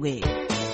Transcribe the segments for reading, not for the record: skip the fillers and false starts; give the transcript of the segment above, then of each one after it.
Zimbabwe.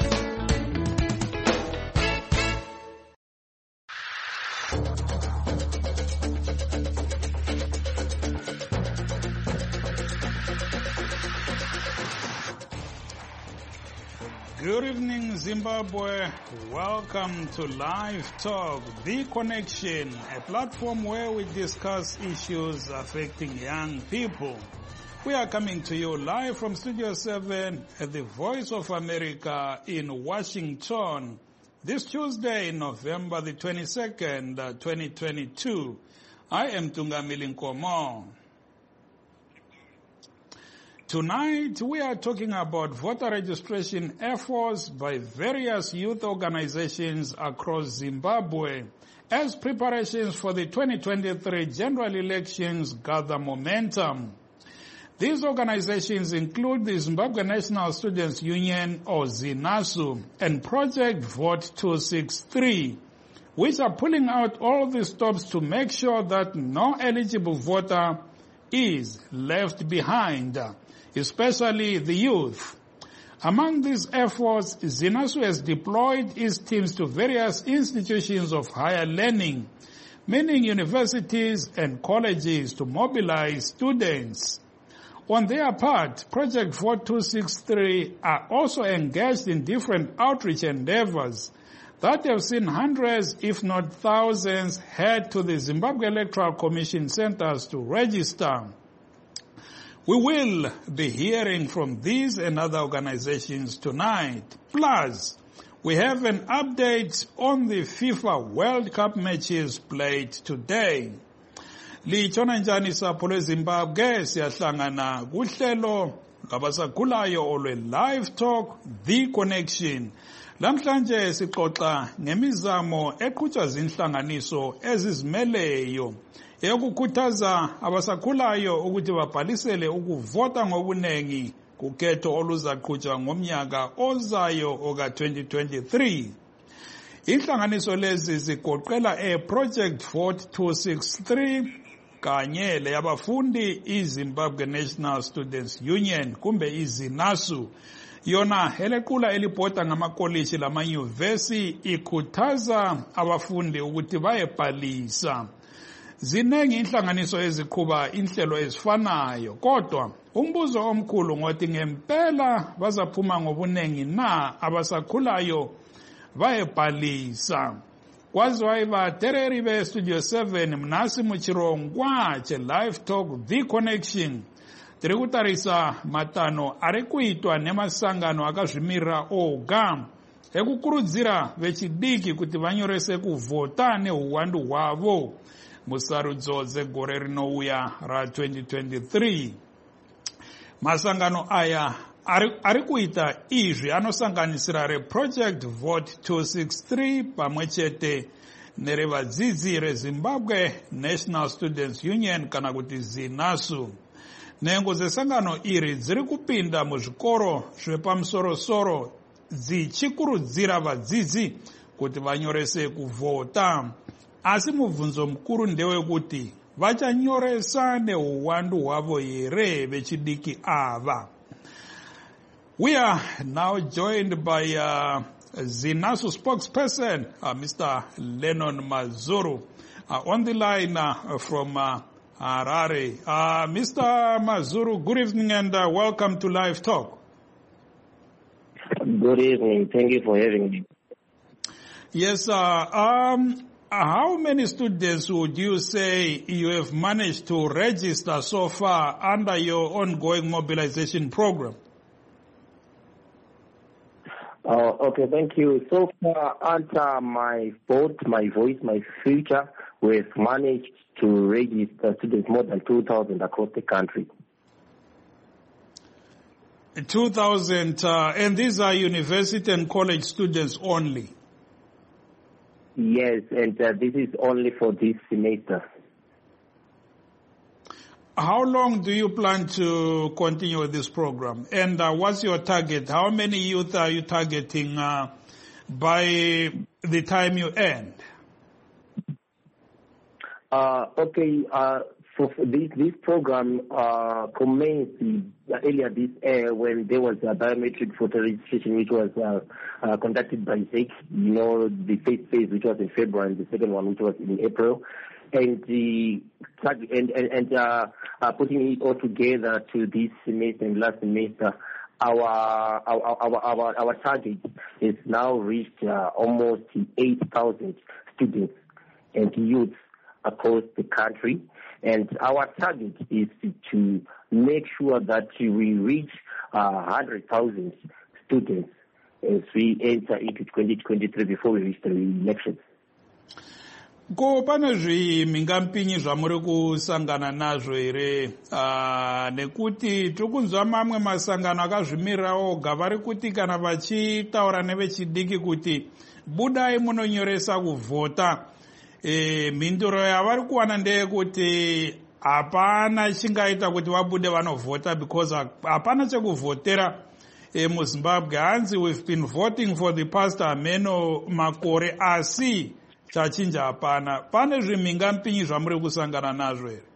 Good evening, Zimbabwe. Welcome to Live Talk, The Connection, a platform where we discuss issues affecting young people. We are coming to you live from Studio 7 at the Voice of America in Washington this Tuesday, November the 22nd, 2022. I am Tungamili Nkomo. Tonight, we are talking about voter registration efforts by various youth organizations across Zimbabwe as preparations for the 2023 general elections gather momentum. These organizations include the Zimbabwe National Students Union, or ZINASU, and Project Vote 263, which are pulling out all the stops to make sure that no eligible voter is left behind, especially the youth. Among these efforts, ZINASU has deployed its teams to various institutions of higher learning, meaning universities and colleges, to mobilize students. On their part, Project Vote 263 are also engaged in different outreach endeavors that have seen hundreds, if not thousands, head to the Zimbabwe Electoral Commission centers to register. We will be hearing from these and other organizations tonight. Plus, we have an update on the FIFA World Cup matches played today. Lichona njani sapho lweZimbabwe, siyahlangana kuhlelo labasakhulayo olwe Live Talk, The Connection. Lamhlanje sixoxa ngemizamo eqhutshwa zinhlanganiso ezizimeleyo yokukhuthaza abasakhulayo ukuthi babhalisele ukuvota ngobunengi kukhetho oluzaqhutshwa ngomnyaka ozayo oka-2023. Inhlanganiso lezi zigoqela Project Vote 263 kanye leyabafundi iZimbabwe National Students Union kumbe iZINASU. Yona elequla elibhoda ngamakolishi lamanyuvesi ikhuthaza abafundi ukuthi bayebhalisa. Zinengi inhlanganiso eziqhuba inhlelo ezifanayo, kodwa umbuzo omkhulu ngothi ngempela bazaphuma ngobunengi na abasakhulayo bayebhalisa. Kwaziwa ibatereri be-Studio 7 Mnasi Muchirongwa Live Talk The Connection. Tiri kutarisa matano ari kuitwa nemasangano akazvimirira oga ekukurudzira vechidiki kuti vanyorese kuvhota neuwandu hwavo musarudzo dzegore rinouya ra-2023. Masangano aya ari kuita izvi anosanganisira reProject Vote 263 pamwe chete nerevadzidzi reZimbabwe National Students Union kana kuti ZINASU. Nhengo dzesangano iri dziri kupinda muzvikoro zvepamusoro-soro dzichikurudzira vadzidzi kuti vanyorese kuvhota. Asi mubvunzo mukuru ndewekuti vachanyoresa neuwandu hwavo here vechidiki ava. We are now joined by ZINASU spokesperson, Mr. Lennon Mazuru, on the line from Harare. Mr. Mazuru, good evening and welcome to Live Talk. Good evening. Thank you for having me. Yes, how many students would you say you have managed to register so far under your ongoing mobilization program? Okay, thank you. So far, under my Vote, My Voice, My Future, we've managed to register students more than 2,000 across the country. 2,000, and these are university and college students only? Yes, and this is only for this semester. How long do you plan to continue with this program? And what's your target? How many youth are you targeting by the time you end? So this program commenced earlier this year when there was a biometric voter registration which was conducted by ZEC. You know, the first phase which was in February and the second one which was in April. And putting it all together to this semester and last semester, our target is now reached almost 8,000 students and youths across the country. And our target is to make sure that we reach 100,000 students as we enter into 2023 before we reach the elections. Ko pane zvimhingampinyi zvamuri kusangana nazvo here nekuti tokunzwa mamwe masangano akazvimirirawo oga vari kuti kana vachitaura nevechidiki kuti budai munonyoresa kuvhota, mhinduro yavari kuwana ndeyekuti hapana chingaita kuti vabude vanovhota because hapana chekuvhotera muZimbabwe. Hanzi we've been voting for the past ameno makore asi chachinja hapana. Pane zvimhingampinyi zvamuri kusangana nazvo here?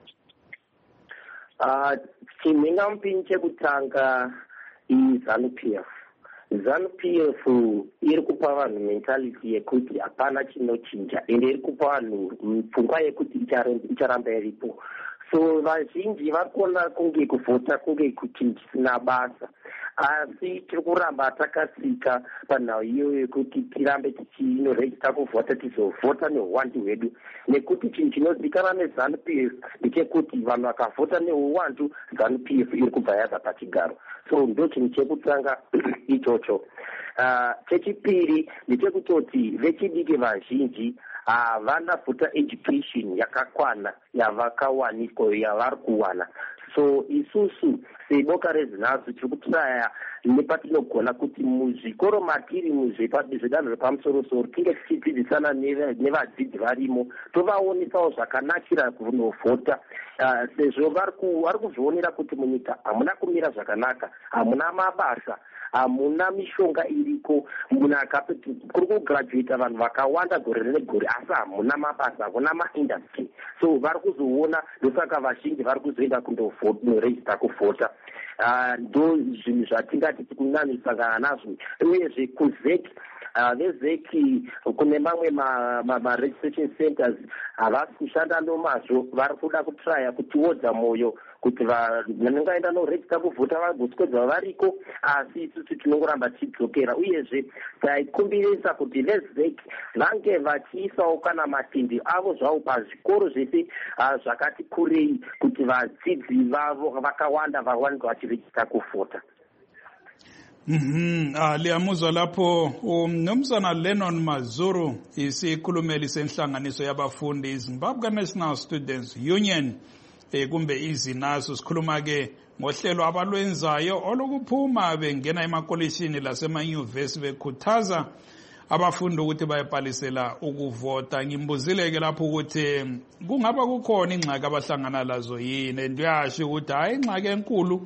Chimhingampinyi chekutanga iZANU-PF. ZANU-PF iri kupa vanhu mentality yekuti hapana chinochinja ende iri kupa vanhu pfungwa yekuti icharamba iripo. So vazhinji vari kuona kunge kuvhota kunge kuti tisina basa, asi tiri kuramba takasika panhau iyoyo yekuti tirambe tichinorejista kuvhota, tizovhota neuwandu hwedu, nekuti chinhu chinozikanwa neZANU-PF ndechekuti vanhu vakavhota neuwandu, ZANU-PF iri kubva yaza pachigaro. So ndo chinhu chekutanga ichocho. Chechipiri ndechekutoti vechidiki vazhinji havana voter education yakakwana yavari kuwana. So isusu seboka rezinhazo tiri kutraya nepatinogona kuti muzvikoro matiri zvedanho repamusoro-soro tinge tichidzidzisana nevadzidzi varimo, tovaonesawo zvakanakira kunovhota, sezvo vari kuzvionera kuti munyika hamuna kumira zvakanaka, hamuna mabasa, hamuna mishonga iriko, kuri kugirajueta vanhu vakawanda gore negore asi hamuna mabasa, hamuna maindastry. So vari kuzoona, ndosaka vazhinji vari kuzoenda kunorejista kuvhota. Ndo zvinhu zvatingati tikunanisangana nazvo. Uyezve kuZEC, veZEC kune mamwe ma-registration centers havasi kushanda nomazvo, vari kuda kutraya kutiwodza mwoyo kuti vanongaenda norejista kuvhota vagoswedza variko, asi isusu tinongoramba tichidzokera. Uyezve taikumbirisa kuti veZEC vange vachiisawo kana matende avo zvavo pazvikoro zvese zvakati kurei kuti vadzidzi vavo vakawanda vawanikwa vachirejista kuvhota. Liyamuzwa lapho umnumzana Lennon Mazuru, isikhulumeli senhlanganiso yabafundi Zimbabwe National Students Union, kumbe izinaso. Sikhuluma ke ngohlelo abalwenzayo olokuphuma bengena emakolishini lasemanyuvesi bekhuthaza abafundi ukuthi bayebhalisela ukuvota. Ngimbuzile ke lapho ukuthi kungaba kukhona ingxaki abahlangana lazo yini, ndiyasho ukuthi hayi ingxaki enkulu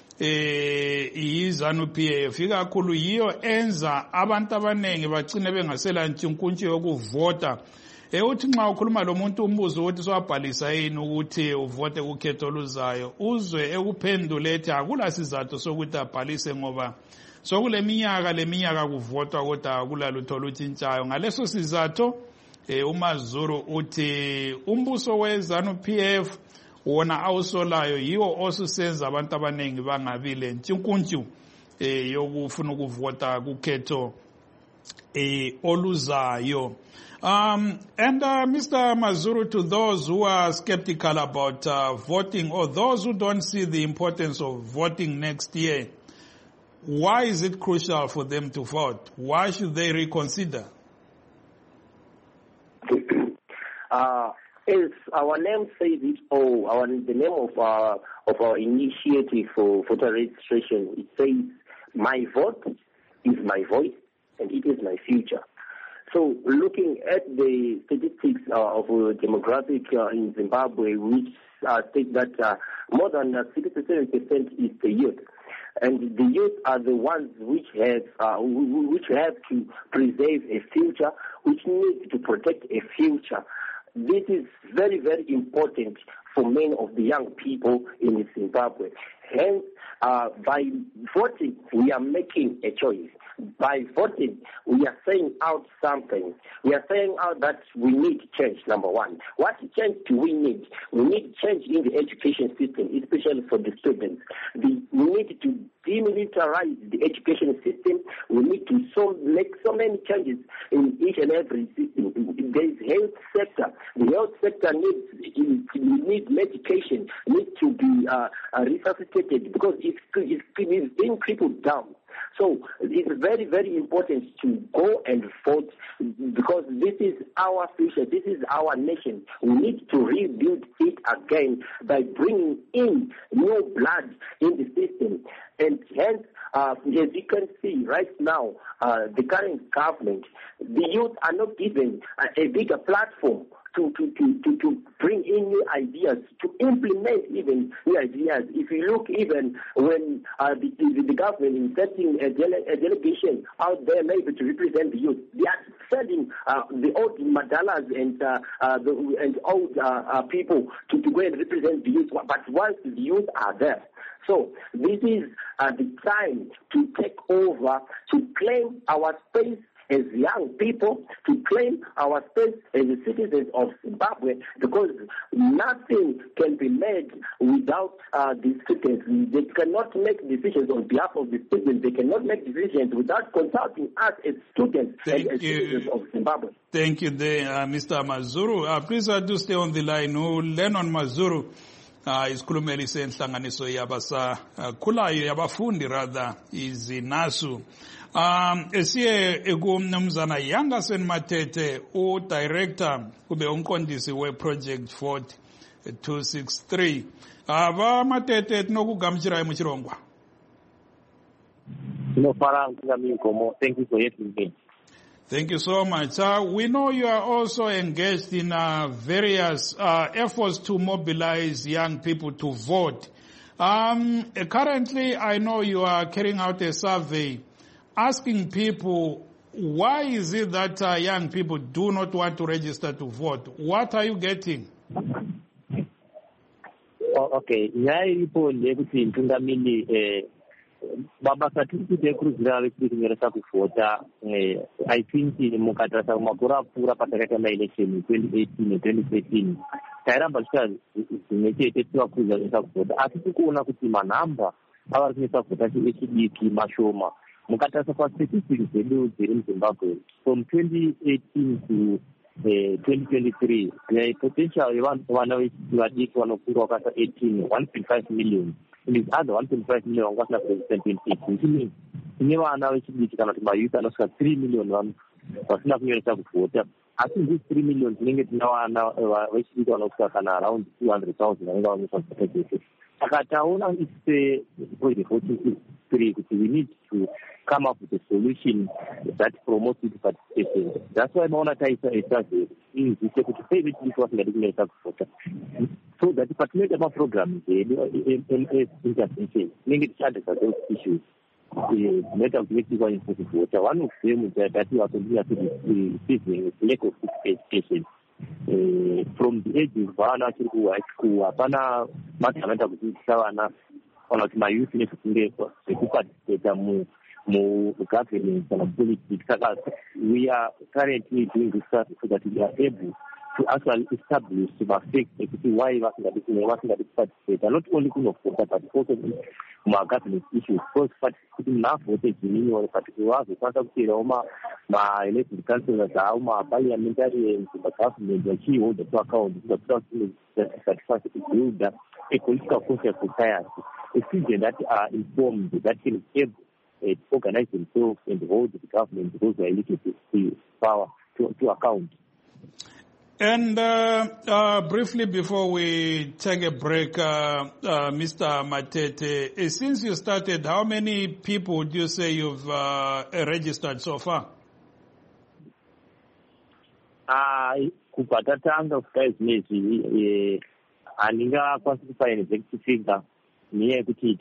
iZANU-PF ikakhulu yiyo enza abantu abaningi bagcine bengasela ntshinkuntshe yokuvota. Uthi nxa ukhuluma lo muntu umbuzo ukuthi swabhalisa yini ukuthi uvote kukhetho oluzayo, uzwe ekuphendule ethi akula sizathu sokuthi abhalise ngoba sokule minyaka kuvotwa kodwa akula lutho olutshintshayo. Ngaleso sizathu uMazuru uthi umbuso weZANU-PF wona awusolayo yiwo osusenza abantu abaningi bangabile ntshinkuntshu yokufuna ukuvota kukhetho oluzayo. And Mr. Mazuru, to those who are skeptical about voting, or those who don't see the importance of voting next year, why is it crucial for them to vote? Why should they reconsider? As our name says it all, the name of our initiative for voter registration, it says, "My vote is my voice, and it is my future." So, looking at the statistics of demographic in Zimbabwe, which state that more than 67% is the youth, and the youth are the ones which have to preserve a future, which need to protect a future. This is very, very important for many of the young people in Zimbabwe. Hence, by voting, we are making a choice. By voting, we are saying out something. We are saying out that we need change, number one. What change do we need? We need change in the education system, especially for the students. We need to demilitarize the education system. We need to make so many changes in each and every system. There is health sector. The health sector needs medication, needs to be resuscitated because it's being crippled down. So it's very, very important to go and vote because this is our future. This is our nation. We need to rebuild it again by bringing in new blood in the system. And hence, as you can see right now, the current government, the youth are not given a bigger platform to bring in new ideas, to implement even new ideas. If you look even when the government is setting a delegation out there maybe to represent the youth, they are sending the old madalas and old people to go and represent the youth. But once the youth are there, so this is the time to take over, to claim our space as young people, to claim our space as the citizens of Zimbabwe, because nothing can be made without the citizens. They cannot make decisions on behalf of the students. They cannot make decisions without consulting us as students and as citizens of Zimbabwe. Thank you, Mr. Mazuru. Please do stay on the line. Lennon Mazuru. Isikhulumeli senhlanganiso yabasakhulayo yabafundi rather izinasu. Esiye kumnumzana Yangasen Matete, director kube umqondisi we-Project 4263. Ava Matete tinokugamuchirai muchirongwa. Thank you for having me. Thank you so much. We know you are also engaged in various efforts to mobilize young people to vote. Currently, I know you are carrying out a survey asking people, why is it that young people do not want to register to vote? What are you getting? Okay. Babasa tiri kurudzira vekunyeresa kuvhota. I think mukatarisa makore apfuura patakaita maelection 2018 ne2013 tairamba zvimwe chete tivakurudzira kuvhota, asi tikuona kuti manhamba avari kunesa kuvhota chidiki mashoma. Mukatarisa pastatistics dzedu dziri muZimbabwe from 2018 to 2023, the potential vana vechidiki vanokura vakasa 18 1.5 million. In this other 1.5 million wangasina president 2018, which means tine vana vechidiki kana kuti mayouth anosvika 3 million vasina kunyoresa kuvhota. Asi these 3 million tinenge tina vana vechidiki vanosvika kana around 200,000 vanenge vanyoresa kuvhota chete. Saka taona it's Project 4263 kuti we need to come up with a solution that promotes youth participation. That's why maona taisa survey inzise kuti sei vechidiki vasingadi kunyoresa kuvhota. So that patinoita maprograms intervention tinenge tichiadresa those issues dzinoita kuti vechidiki vanyorese kuvhota. One of them that we are facing is lack of education. From the age of vana vachiri kuhigh school hapana mati anoita kudzidzisa vana kana kuti mayouth nezvekunge zvekuparticipata mugovernance kana politics. Saka we are currently doing research so that we are able to actually establish the facts ekuti why vasingadi kuparticipate, not only kunovhota but also governance issues. Because kuti munhu avhote zvininyore but vazokwanisa kuteerawo ma-elected councillors avo ma-parliamentarians government vachiholda to account that to build a political conscious society, a citizen that are informed, that can able to organize themselves and hold the government, those who are elected to power to account. And briefly before we take a break, Mr. Matete, since you started, how many people do you say you've registered so far? Kupatatanga kusvika izvinezvi handingakwanisi kupa exact figure nenyaya yekuti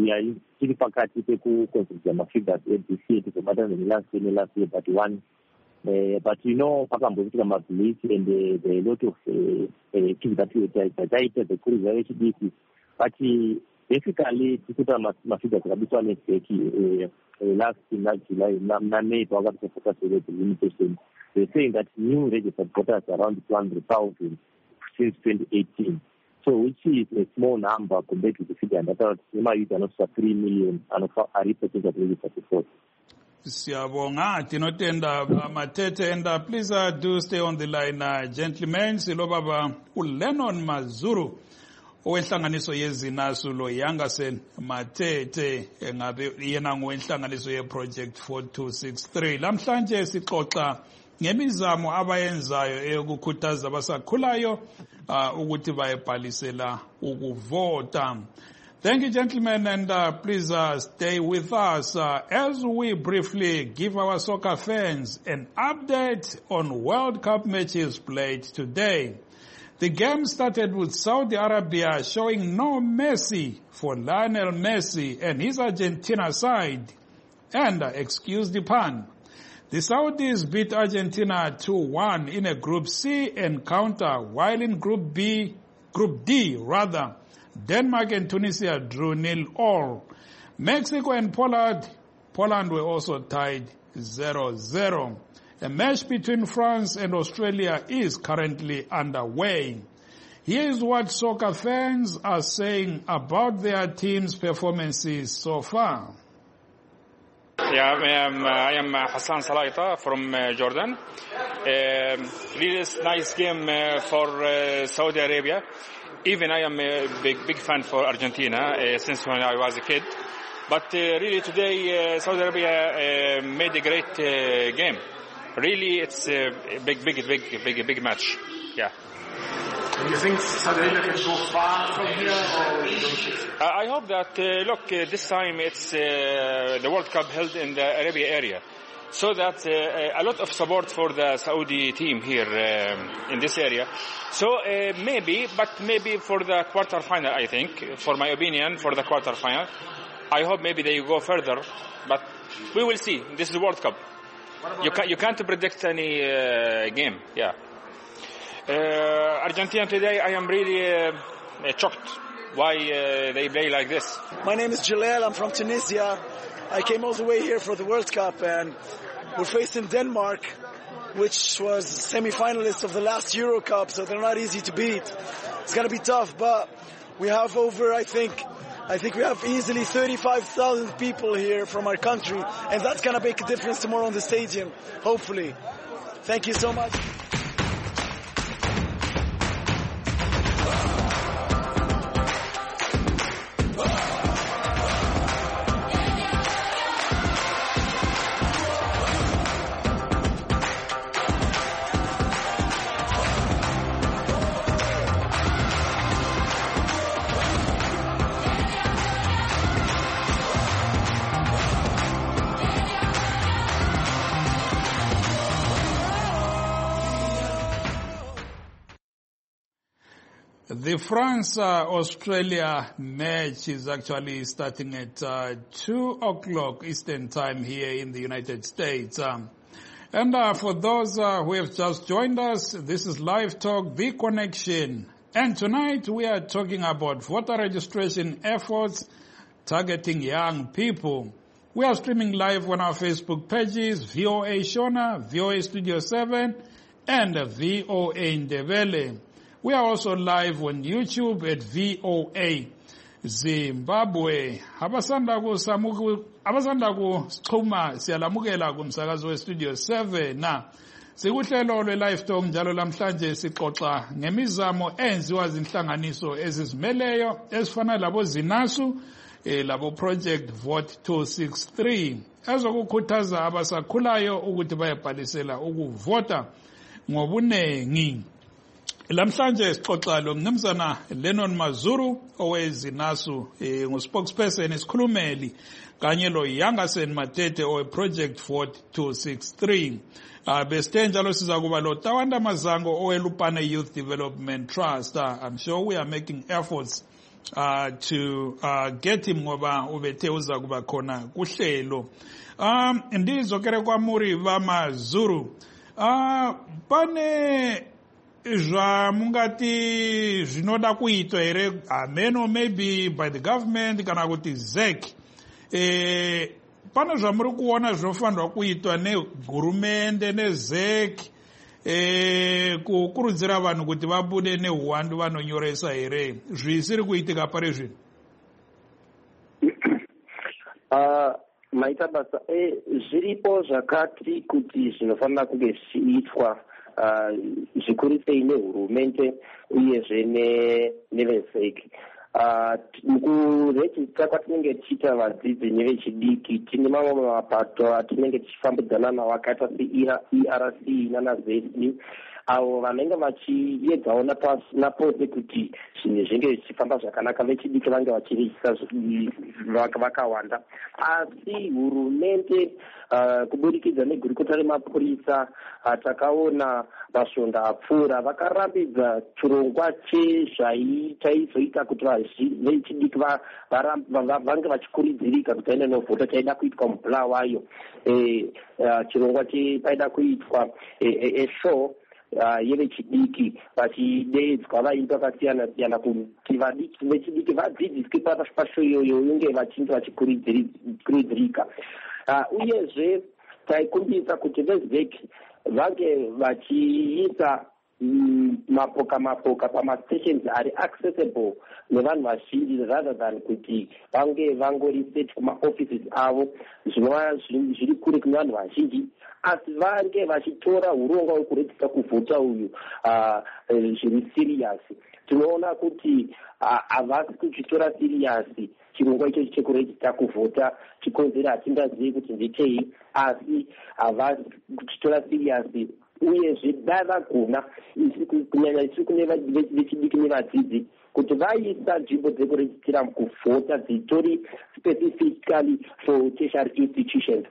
tiri pakati pekuconsider mafigures ebc tizobatana nelast year but one but pakamboitika mabhilisi and there are a lot of things that taita dzekuruza vechidiki, but basically tikuta mafigures akabiswa network last July May pakati focus rate limitation. They're saying that new registered voters around 200,000 since 2018. So which is a small number compared to the figure that youth are not 3 million and are represented at registered before. Siyabonga Tinotenda Matete, and please do stay on the line, gentlemen. Silobaba uLennon Mazuru owenhlanganiso yezinasu lo Yangasen Matete engabe yena ngowenhlanganiso yeproject 4263. Lamhlanje sixoxa ngemizamo abayenzayo eyokukhuthaza abasakhulayo ukuthi bayebhalisela ukuvota. Thank you, gentlemen, and please stay with us as we briefly give our soccer fans an update on World Cup matches played today. The game started with Saudi Arabia showing no mercy for Lionel Messi and his Argentina side. And, excuse the pun, the Saudis beat Argentina 2-1 in a Group C encounter, while in Group D, Denmark and Tunisia drew 0-0. Mexico and Poland were also tied 0-0. A match between France and Australia is currently underway. Here is what soccer fans are saying about their team's performances so far. Yeah, I am Hassan Salaita from Jordan. Really nice game for Saudi Arabia. Even I am a big fan for Argentina since when I was a kid. But really today Saudi Arabia made a great game. Really, it's a big match. Yeah. Do you think Saudi Arabia can go far from here? Or I hope that, look, this time it's the World Cup held in the Arabia area. So that a lot of support for the Saudi team here in this area. So maybe for the quarter-final, I think, for my opinion, for the quarter-final. I hope maybe they go further, but we will see. This is the World Cup. You can't predict any game, yeah. Argentina today, I am really shocked why they play like this. My name is Jalal, I'm from Tunisia. I came all the way here for the World Cup, and we're facing Denmark, which was semi-finalists of the last Euro Cup, so they're not easy to beat. It's going to be tough, but we have over, I think we have easily 35,000 people here from our country, and that's going to make a difference tomorrow on the stadium, hopefully. Thank you so much. The France-Australia match is actually starting at 2 o'clock Eastern Time here in the United States. And for those who have just joined us, this is Live Talk, The Connection. And tonight we are talking about voter registration efforts targeting young people. We are streaming live on our Facebook pages, VOA Shona, VOA Studio 7, and VOA Ndebele. We are also live on YouTube at VOA Zimbabwe. Abasanda kuxhuma siyalamukela kumsakazo westudio 7 na sikuhlelo lwe-Live Talk njalo lamhlanje sixoxa ngemizamo enziwa zinhlanganiso ezizimeleyo ezifana labo Zinasu labo Project Vote 263 ezokukhuthaza abasakhulayo ukuthi bayebhalisela ukuvota ngobunengi. Lamhlanje sixoxa lo mnumzana Lennon Mazuru owezinasu nguspokesperson isikhulumeli kanye lo Yangasen Matete oweproject 4263. Besite njalo siza kuba lo Tawanda Mazango owelupane Youth Development Trust. I'm sure we are making efforts to get him ngoba ubethe uza kuba khona kuhlelo. Ndizokere kwa Muri Vamazuru. Pane zvamungati zvinoda kuitwa here ameno maybe by the government kana kuti ZEC pane zvamuri kuona zvinofanirwa kuitwa negurumende neZEC kukurudzira vanhu kuti vabude neuwandu vanonyoresa here zvisiri kuitika pari zvino? Maita basa zviripo zvakati kuti zvinofanira kunge zvichiitwa zvikuru sei nehurumende uyezve neveZEC. Mukurejista kwatinenge tichiita vadzidzi nevechidiki tine mamwe mapato atinenge tichifambidzana nawo akaita seERC nanaZEC avo vanenge vachiedzawo napose kuti zvinhu zvinge zvichifamba zvakanaka vechidiki vange vachirejista vakawanda. Asi hurumende kuburikidza negurukota remapurisa takaona masvondo apfuura vakarambidza chirongwa chezvaizoita kuti vechidiki vange vachikurudzirika kuti vaende novhota chaida kuitwa muBulawayo. Chirongwa chaida kuitwa eshow yevechidiki vachideedzwa vaimba vakasiyana siyana kuti vechidiki vadzidziswe pashow iyoyo unge vachinge vachikurudzirika. Uyezve taikumbisa kuti veZEC vange vachiisa mapoka pamastations ari accessible nevanhu vazhinji rather than kuti vange vangoriset kumaoffices avo zvinova zviri kure kune vanhu vazhinji, asi vange vachitora urongwa hwekurejista kuvhota uyu zviri serious. Tinoona kuti havasi kuchitora serious chirongwa ichochi chekurejista kuvhota chikonzera hatingazivi kuti ndechei, asi havasi kuchitora serious. Uyezve dai vagona kunyanya isiri kune vechidiki nevadzidzi kuti vaisa nzvimbo dzekurejistira kuvhota dzitori specifically for tertiary institutions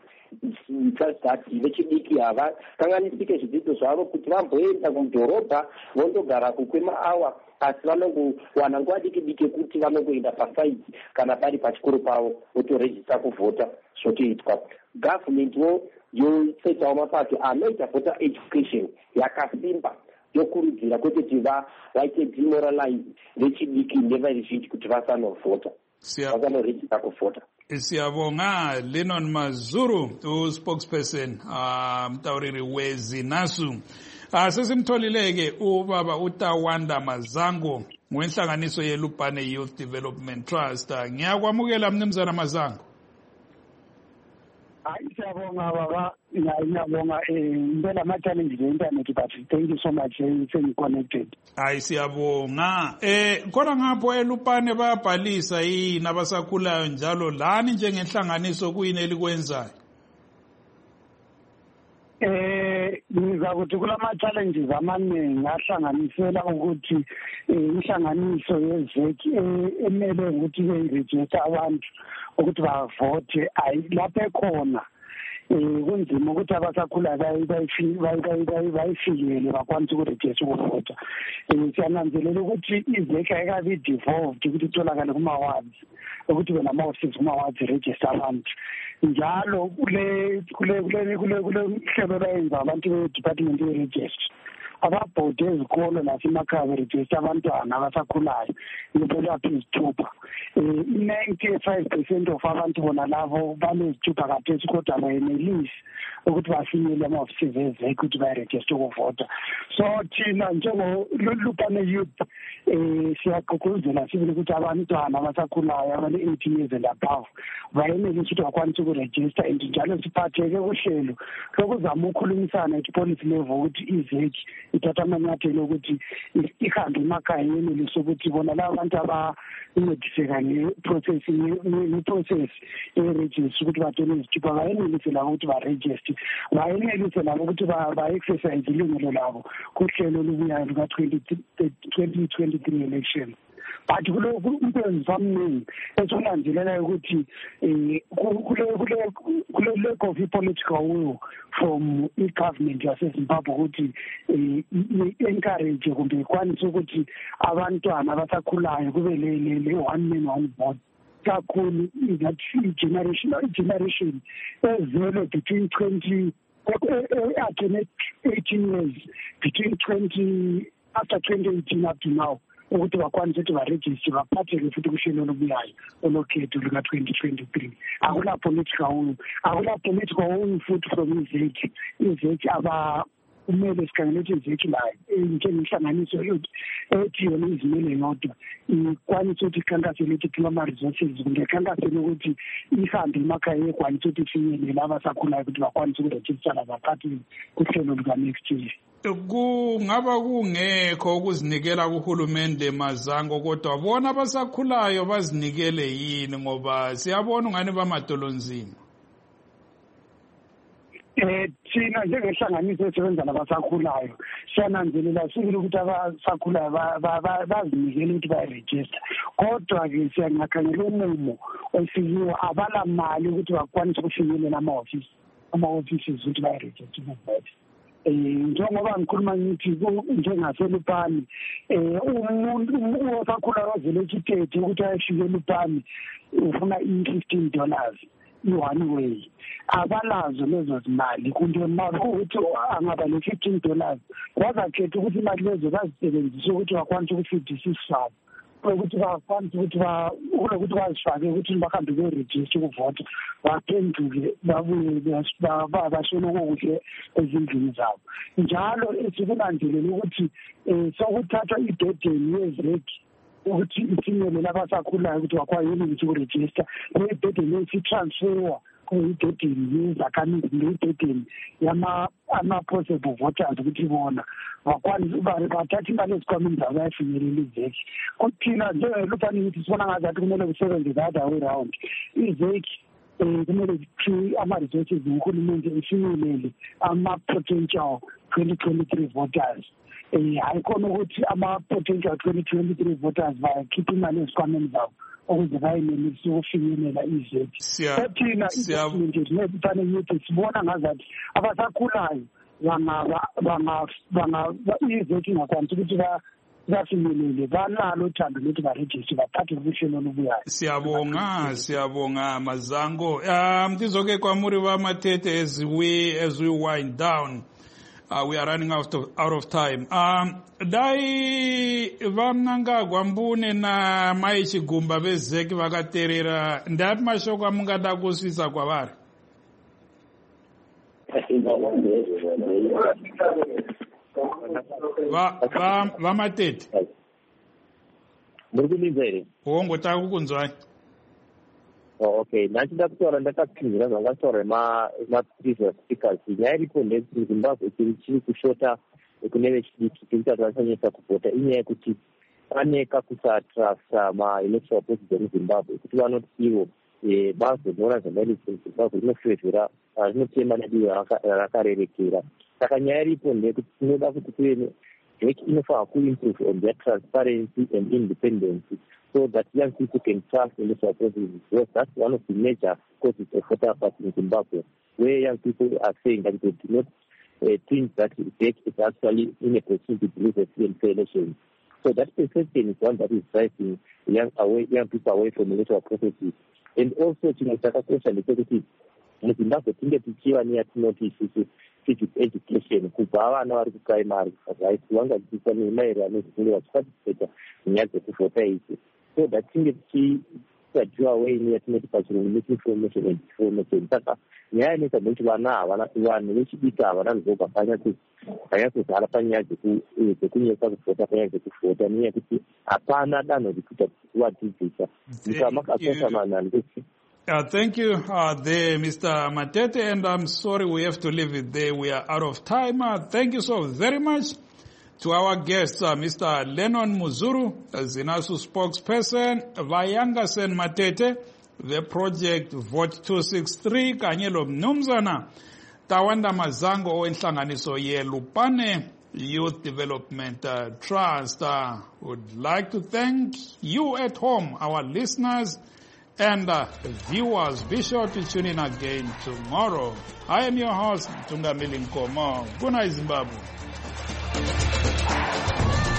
dzati vechidiki hava kanganisike zvidzidzo zvavo kuti vamboenda kumudhorobha vondogara kwemaawa, asi vanongowana nguva diki diki kuti vanongoenda pasaiti kana pari pachikoro pavo votorejista kuvhota zvotoitwa. Gavhumentiwo yotsetawo mapato anoita voter education yakasimba yokurudzira kwete kuti vaite demoralize vechidiki neveruzhinji kuti vasanovhota vasanorejista kuvhota. Siyabonga Lennon Mazuru, spokesperson mutauriri weZinasu. Sesimtholileke ubaba uTawanda Mazango wenhlanganiso yeLupane Youth Development Trust. Ngiyakwamukela mnumzana Mazango. Siyabonga baba, ngiyabonga ngibona ama challenges e-internet, but thank you so much for connected. Siyabonga. Khona ngapho eLupane bayabhalisa yini abasakhulayo njalo lani njengenhlanganiso kuyini elikwenzayo? Ngiza ukuthi kulama challenges amaningi ahlanganisela ukuthi inhlanganiso yeZEC emele ukuthi iregister abantu ukuthi bavote lapho ekhona kunzima ukuthi abasakhula bayifikele bakwanise ukurejista ukuvota. Siyananzelela ukuthi iZEC ayikabi devolved ukuthi itholakale kuma-wards ukuthi benama-offices kuma-wards register abantu njalo kule hlelo layenza abantu be-department ye-register ababhode ezikolo nasemakhaya berejista abantwana abasakhulayo ibelapha izithupha. 95% of abantu bona labo banezithupha kathesi kodwa abayenelisi ukuthi bafinyele ama-offices eZEC ukuthi bayirejiste ukuvota. So thina njengolupane youth siyagqugquzela sibili ukuthi abantwana abasakhulayo abane-18 years and above bayenelisi ukuthi bakwanise ukurejista, and njalo siphatheke uhlelo lokuzama ukukhulumisana at policy level ukuthi iZEC ithatha amanyathelo ukuthi ihambe emakhaya yenelise ukuthi bona laba bantu abancediseka ne-process ye-register ukuthi bathole izithupha bayenelise labo ukuthi barejiste, bayenelise labo ukuthi ba-exercise ilungelo labo kuhlelo olubuyayo luka-2023 election. But kule mvamningi esolandelelayo ukuthi kule lack of political will from i-government yaseZimbabwe ukuthi i-encourage kumbe ikwanise ukuthi abantwana abasakhulayo kube le-one man one vote kakhulu i-generation ezelwe between again 18 years between after 2018 up to now ukuthi bakwanise ukuthi baregister baphatheke futhi kuhlelo lobuyayo olokhetho luka 2023 akula political futhi from izeki aba kumele sikhangele ukuthi izeki layo njengenhlanganiso ethi yona izimele yodwa ikwanise ukuthi ikhankasele ukuthi kulama resources ngekhankasele ukuthi ihambe emakhaya ekwanise ukuthi ifinyelele abasakhulayo ukuthi bakwanise ukurejistara baphatheke kuhlelo luka next year. Kungaba kungekho ukuzinikela kuhulumende Mazango kodwa bona abasakhulayo bazinikele yini ngoba siyabona ungani bamadolonzima. Thina njengenhlanganiso esebenza nabasakhulayo siyananzelela sibili ukuthi abasakhulayo bazinikele ukuthi bayiregister kodwa ke siyangakhangela umumo osikiwe abala mali ukuthi bakwanise ukufinyelela ama-offices ukuthi bayiregister ukuvote. Njengoba ngikhuluma ngithi njengaselupani umuntu osakhulayo ozelekitedi ukuthi ayefike elupani ufuna $15 i-one way abalazo lezo zimali kunto mali ukuthi angaba le-$15 wazakhetha ukuthi imali lezo bazisebenzise ukuthi bakwanise ukufidisa isifabo ukuthi bakwanise ukuthi bazifake ukuthi bahambe beregister ukuvota baphenduke babuye bashone okuhle ezindlini zabo njalo sikulandelela ukuthi sokuthathwa ibhedeni yezeki ukuthi ifinyelele abasakhulayo ukuthi bakwazi ukuthi uregister lebhedeni esitransfer kuyibhedeni yezakhamizi lebhedeni ama-possible voters ukuthi bona bakwazi bathatha imali ezikhwameni zabo bayafinyelela izeki kuthina njengelupani ngithi sibona ngazathi kumele kusebenze the other way round izeki kumele ama-resources uhulumende ifinyelele ama-potential 2023 voters hayi khona ukuthi ama-potential 2023 voters bayakhipha imali ezikhwameni zabo ukuze bayenelise ukufinyelela izeki thina izinto yithi sibona ngazathi abasakhulayo izeki ingakwanisi ukuthi bafinyelele banalo uthando lokuthi baregister baphathe kuhlelo lobuyayo. Siyabonga Mazango. Ndizoke kwamuri bamathethe as we wind down. We are running out of time. Dai vamnanga gwambune na maichigumba bezeki vakaterera ndati mashoko amungada kusvisa kwavari. Vamatete. Murikulinza here. Ngotaka kukunzwai. Okay, nachida kutaura ndakapinzira zvangataura ma-previous speakers nyaya iripo ndezimbabwe chiri kushota kune vechidiki tekuti vanonyanyisa kuvhota inyaya yekuti pane kakusatrasta ma-electoral procedure muzimbabwe kuti vanoti ivo bazi rinoona zvamaelections muzimbabwe rinofevhera rinotema nedivo rakarerekera saka nyaya iripo ndekuti tinoda kuti kuve veki inofanira kuimprove on their transparency and independence so that young people can trust in electoral processes. Because that's one of the major causes of voter apathy in Zimbabwe, where young people are saying that they do not think that the state is actually in a position to believe a free and fair election. So that perception is one that is driving young people away from electoral processes. And also, chinosakakosha ndechekuti muzimbabwe tinge tichiva neyatinoti isusu civic education kubva vana vari kuprimary right vanga dzidziswa nemaererano nezvikunge vachiparticipata munyaya dzekuvhota idzi so that tinge tichisadziwa away neyatinoti pachirungu misinformation and information saka nyaya yanetsa nekuti vanhu vechidiki havana ruzoga vanyatsozara panyaya dzekunyesa kuvhota panyaya dzekuvhota nenyaya yekuti hapana danho rikuita kuvadzidzisa nyika makakosha manhano. Thank you there, Mr. Matete, and I'm sorry we have to leave it there. We are out of time. Thank you so very much to our guests, Mr. Lennon Muzuru, ZINASU spokesperson, Vayangasen Matete, the project Vote 263, Kanyelo Mnumzana, Tawanda Mazango, Oenhlanganiso Yelupane, Youth Development Trust. Would like to thank you at home, our listeners, and viewers. Be sure to tune in again tomorrow. I am your host, Tungamili Nkomo. Good night, Zimbabwe.